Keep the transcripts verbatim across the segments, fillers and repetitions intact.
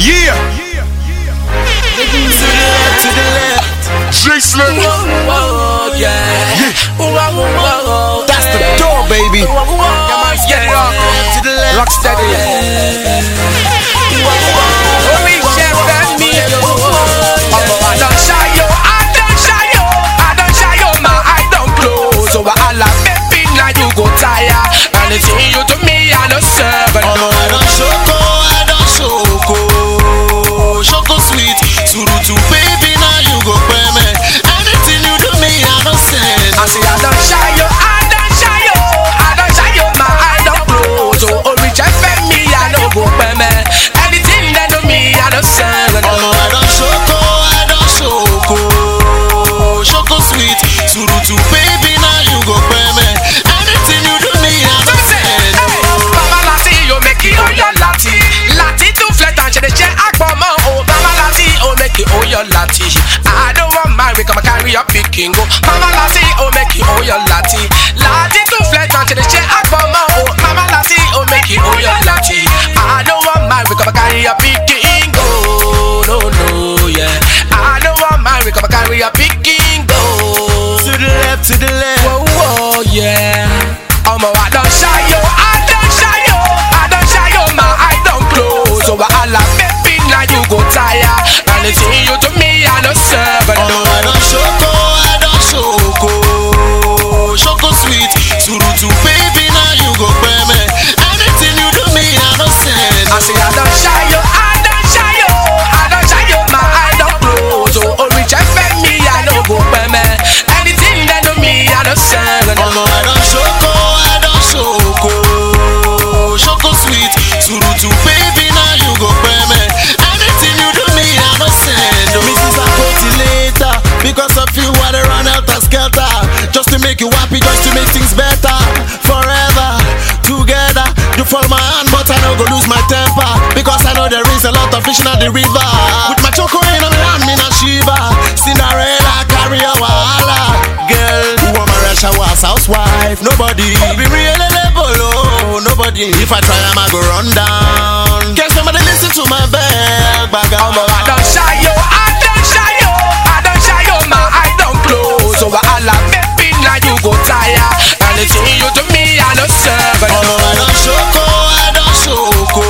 Yeah. To the left, to the left. J-Slim. Whoa, yeah. Yeah. Whoa, whoa, That's the door, baby. Whoa, whoa, Get it up. to the left. Rock steady. We share that me. I don't shy yo, I don't shy yo, I don't shy yo, my eye don't close. So I love baby, now you go tire. And it's you to me, I don't serve. No, I don't shoko, I don't shoko. Shoko sweet, suru to baby, now you go pay me. Anything you do me, I don't send. I say I don't shy yo, I don't shy yo, I don't shy yo, my eye don't close. So oh, reach out for me, I don't go pay me. Anything that do me, I don't send. No, I don't shoko, I don't shoko. Shoko sweet, suru to baby, now you go pay me. Anything you do me, I don't send. Mama Lati, you make it all your Lati. Lati to flat and she the chair akboma. Oh, Mama Lati, oh make it all your Lati. I don't want marry, come and carry your picking go. Mama Lati, oh make it all your Lati. Lati to flat and she the chair akboma. Oh, Mama Lati, oh make it all your Lati. I don't want marry, come and carry your picking go. No, no, yeah. I don't want marry, come and carry your picking go. To the left, to the left. Whoa, whoa, yeah. I'm a I don't shy yo, I don't shy yo, I don't shy yo, my eye don't close. So I love baby, now you go tire. And it's you to me, I don't serve. No, I don't shoko, I don't shoko. Shoko sweet, suru to baby, now you go pay me. Anything you do me, I don't send. I say I don't shy yo, I don't shy yo, I don't shy yo, my eye don't close. So oh, reach out for me, I don't go pay me. Anything that do me, I don't send. No, I don't shoko, I don't shoko. Shoko sweet, suru to baby, now you go pay me. Anything you do me, I don't send. Missus I put it later, because of you I dey run out of skelter. Just to make you happy, just to make things better. Forever, together. You fall my hand, but I no go lose my temper, because I know there is a lot of fish in the river. With my choco in my hand, me not shiva. Cinderella carry a wahala. Girl, who want my rush was housewife? Nobody. Be real level, oh, nobody. If I try, I go run down. Can somebody listen to my bell? Bagam, I don't shy yo, I don't shy yo, I don't shy yo, my eye don't close. So I love baby, now you go tire. And it's you to me, I don't serve. No, I don't shoko, I don't shoko.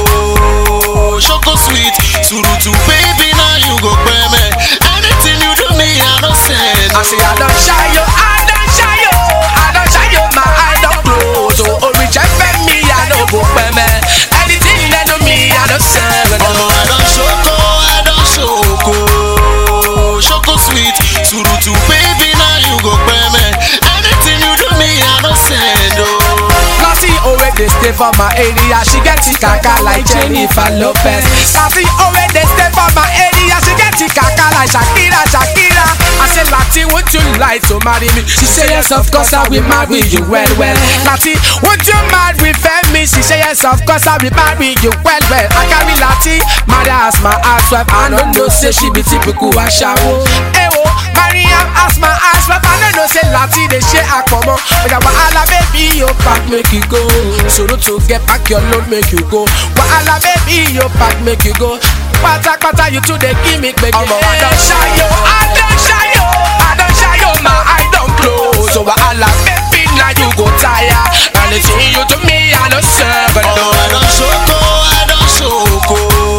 Shoko sweet, suru to baby, now you go pay me. Anything you do me, I don't send. I say I don't shy yo, I don't shy yo, I don't shy yo, my eye don't close. So oh, reach out for me, I don't go pay me. Anything that do me, I don't send. No, I don't shoko, I don't shoko. Shoko sweet, suru to baby, now you go pay me. Anything you do me, I don't send. Oh, Lassie always they stay for my area. She gets it kaka like Jennifer Lopez. Lassie always they stay for my area. She gets it kaka like Shakira, Shakira. I say Lati, would you like to marry me? She say yes, of course I will marry you well, well. Lati, would you marry me? She say yes, of course I will marry you well, well. I carry Lati, marry as my housewife. I don't know say she be typical Ashawo. Ewo, Mariam as my housewife. I don't know say Lati they share a common. But I want baby your pack make you go. So don't to get back your load make you go. Wahala baby your pack make you go. Pata pata you to the gimmick baby. I'm a I don't shy yo, I don't shy yo, I don't shy yo, my eye don't close. So wahala baby now you go tire. And it's you to me I don't serve. No, I don't shoko, I don't shoko.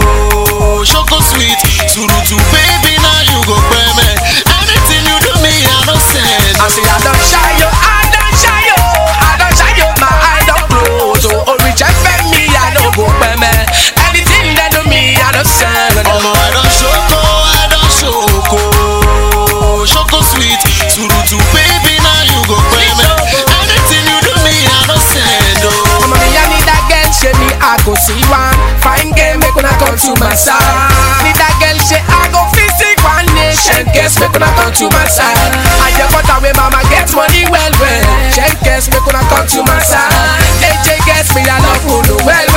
Shoko sweet, suru to baby now you go pay me. Anything you do me I don't send. I say I don't shy yo, I don't shy yo, I don't shy yo, my eye don't close. So oh, reach out for me I don't go pay me. Anything that do me I don't send. No, I don't shoko, I don't shoko. Shoko sweet, suru to baby now you go pay me. Anything you do me I don't send. Oh, mommy I need that girl, she me I go see one. Fine girl make una come to my side. Need that girl, she I go visit one nation. Guess make una come to my side. I just got away mama get money well well. Check guess make una come to my side. A J guess me I love you well